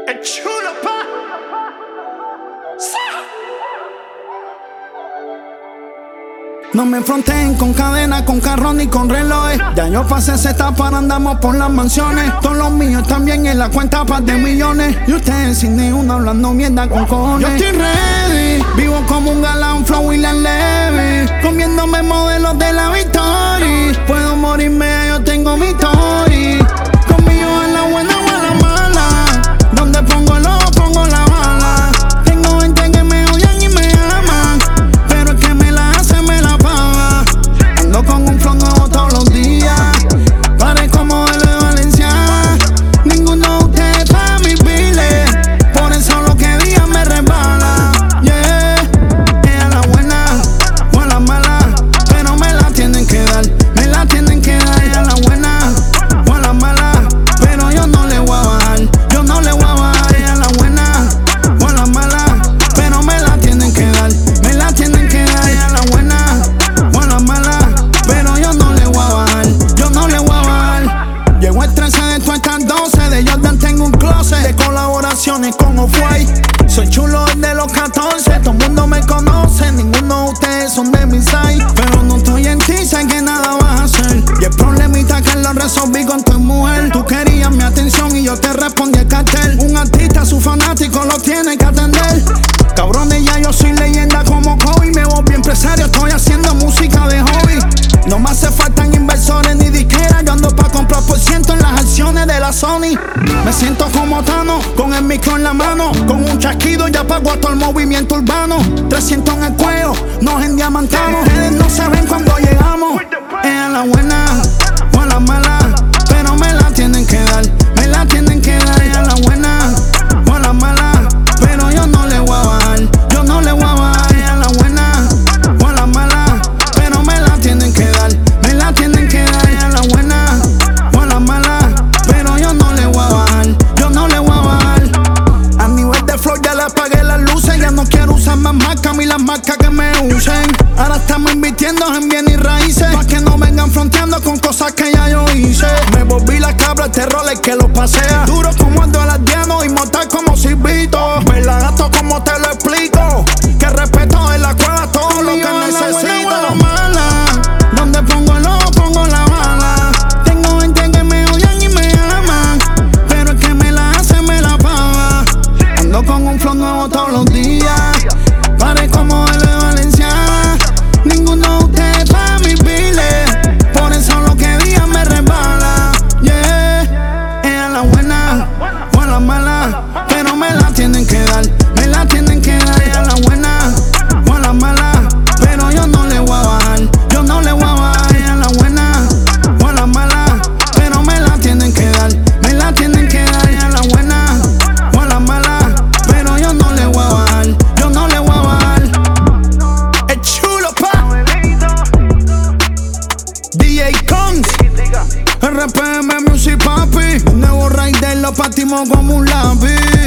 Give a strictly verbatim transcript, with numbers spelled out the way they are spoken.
Es chulo, pa. No me fronteen con cadena, con carro ni con relojes. Ya yo pasé esa etapa, ahora andamos por las mansiones. Todos los míos también en la cuenta par de millones. Y ustedes sin ni uno hablando mierda con cojones. Yo estoy ready, vivo como un galán, flow y la Levi, comiéndome modelos de la victoria. Puedo morirme, yo tengo mi story. Conmigo en la buena o en la mala, donde pongo el ojo, pongo la bala. Tengo gente que me odian y me aman, pero el que me la hace me la paga. Ando con un flow nuevo todos los días, parezco modelo de Valencia. Ninguno de ustedes paga mis biles, por eso lo que digan me resbala. Yeah, es a la buena o a la mala, pero me la tienen que dar, me la tienen que dar. Es a la buena o a la mala, pero yo no le voy a bajar, yo no le voy a bajar. Es a la buena o a la mala, pero me la tienen que dar, me la tienen que dar. Es a la buena o a la mala, pero yo no le voy a bajar, yo no le voy a bajar. Llegó el trece de esto hasta el doce, de Jordan tengo un closet de colaboraciones con Off-White. Soy chulo desde los catorce, todo el mundo me conoce, ninguno de ustedes son de mi side. Pero no estoy en ti, sé que nada vas a hacer. Y el problemita que lo resolví con tu mujer. Tú querías mi atención y yo te respondí el cartel. Un artista, su fanático lo tiene que atender. Cabrones, ya yo soy leyenda como Kobe. Me volví empresario, estoy haciendo música de hobby. No me hace faltan inversores ni disqueras. Yo ando pa' comprar por ciento en las acciones de la Sony. Me siento como Tano, con el micro en la mano. Con un chasquido ya pago todo el movimiento urbano. trescientos en el cuello, nos endiamantamos. Ustedes no se ven cuando llegamos. Es a la buena o a la mala, pero me la tienen que dar, me la tienen que dar. Es a la buena o a la mala, pero yo no le voy a bajar, yo no le voy a bajar. Es a la buena o a la mala, pero me la tienen que dar, me la tienen que dar. Es a la buena o a la mala, pero yo no le voy a bajar, yo no le voy a bajar. A nivel de flow ya le apagué las luces, ya no quiero usar más marcas, ni las marcas que me usen. Ahora estamos invirtiendo en bienes y raíces, pa' que no vengan fronteando con cosas que ya yo hice. Me volví la cabra, este rol es que lo pasea. Duro como el Alardiano y mortal como Silvito. Verla gato como te lo explico, que respeto en la cueva todo lo que necesito. La mala, donde pongo el ojo, pongo la bala. Tengo gente que me odian y me aman, pero el que me la hace me la paga. Ando con un flow nuevo todos los días, parezco modelo de Valencia. Ninguno de ustedes paga mis biles, por eso lo que digan me resbala. Yeah, es a la buena o a la mala, pero me la tienen que dar, me la tienen que dar. Es a la buena o a la mala, pero yo no le voy a bajar, yo no le voy a bajar. Es a la buena o a la mala, pero me la tienen que dar, me la tienen que dar. Es a la buena o a la mala, pero yo no le voy a bajar, yo no le voy a bajar. Es chulo, pa. D J Cons, R P M Music, papi. Un nuevo rider lo partimos como un lápiz.